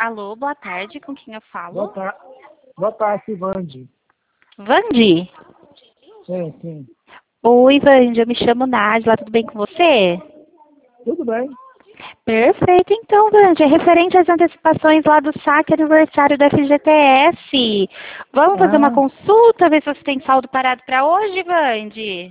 Alô, boa tarde, com quem eu falo? Boa tarde, Vande. Vandi? Sim. Oi, Vandi, eu me chamo Nájila, tudo bem com você? Tudo bem? Perfeito, então, Vandi, é referente às antecipações lá do saque aniversário da FGTS. Vamos fazer uma Ah, consulta, ver se você tem saldo parado para hoje, Vandi?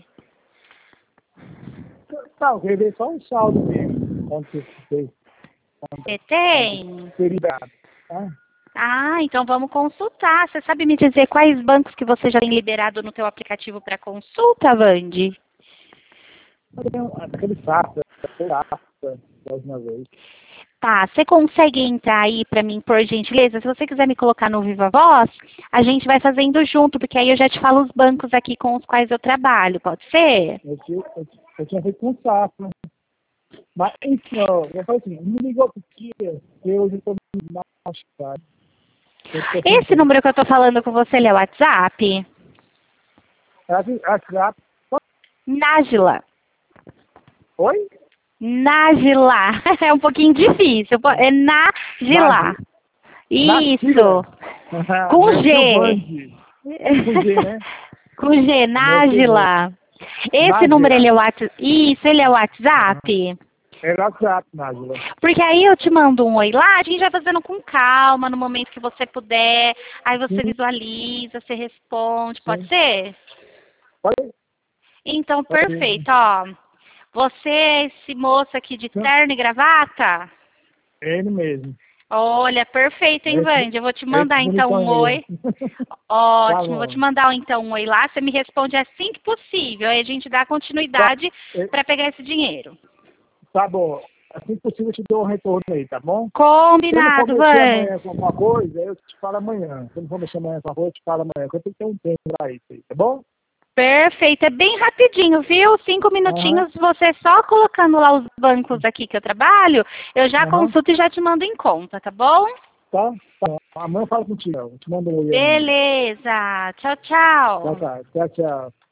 tá, eu queria ver só um saldo mesmo. Quanto você fez? Você Quanto tem? foi liberado? Ah, Ah, então vamos consultar. Você sabe me dizer quais bancos que você já tem liberado no teu aplicativo para consulta, Vandi? aquele safra, da última vez. Tá, você consegue entrar aí para mim, por gentileza? Se você quiser me colocar no Viva Voz, a gente vai fazendo junto, porque aí eu já te falo os bancos aqui com os quais eu trabalho, pode ser? Eu tinha feito com safra. Mas, enfim, ó, eu falei assim, me ligou porque eu hoje estou machucado. Eu tô Esse número que eu tô falando com você, ele é o WhatsApp? WhatsApp. Nájila. Oi? Nájila. É um pouquinho difícil. É Nájila. Isso. Com Não é G. Silvande. Com G, né? Com G, Não é Silvande. Nájila. Esse número, Nájila. ele é o WhatsApp? Isso, ele é o WhatsApp? É WhatsApp, Nájila. Porque aí eu te mando um oi lá, a gente vai fazendo com calma, no momento que você puder. Aí você Sim, visualiza, você responde, pode sim. ser? Pode, Então, pode ir. perfeito, ó. Você é esse moço aqui de Sim, terno e gravata? é ele mesmo. Olha, perfeito, hein, Vande? Eu vou te É esse mandar então bonitão um oi. mesmo. Tá Ótimo, vou te bom. mandar então um oi lá, você me responde assim que possível. Aí a gente dá Tá, continuidade é, para pegar esse dinheiro. tá bom. Assim que possível eu te dou um retorno aí, tá bom? Se eu não for Combinado, mexer Vande. amanhã com alguma coisa, eu te falo amanhã. Se eu não for mexer amanhã com alguma coisa, eu te falo amanhã. Porque eu tenho que ter um tempo pra isso aí, tá bom? Perfeito, é bem rapidinho, viu? 5 Aham, minutinhos, você só colocando lá os bancos aqui que eu trabalho, eu já aham. consulto e já te mando em conta, tá bom? Tá? Tá. Amanhã eu falo contigo. Eu te mando um oi amanhã. Beleza, tchau, Tá, tchau. tá. Tchau, tchau.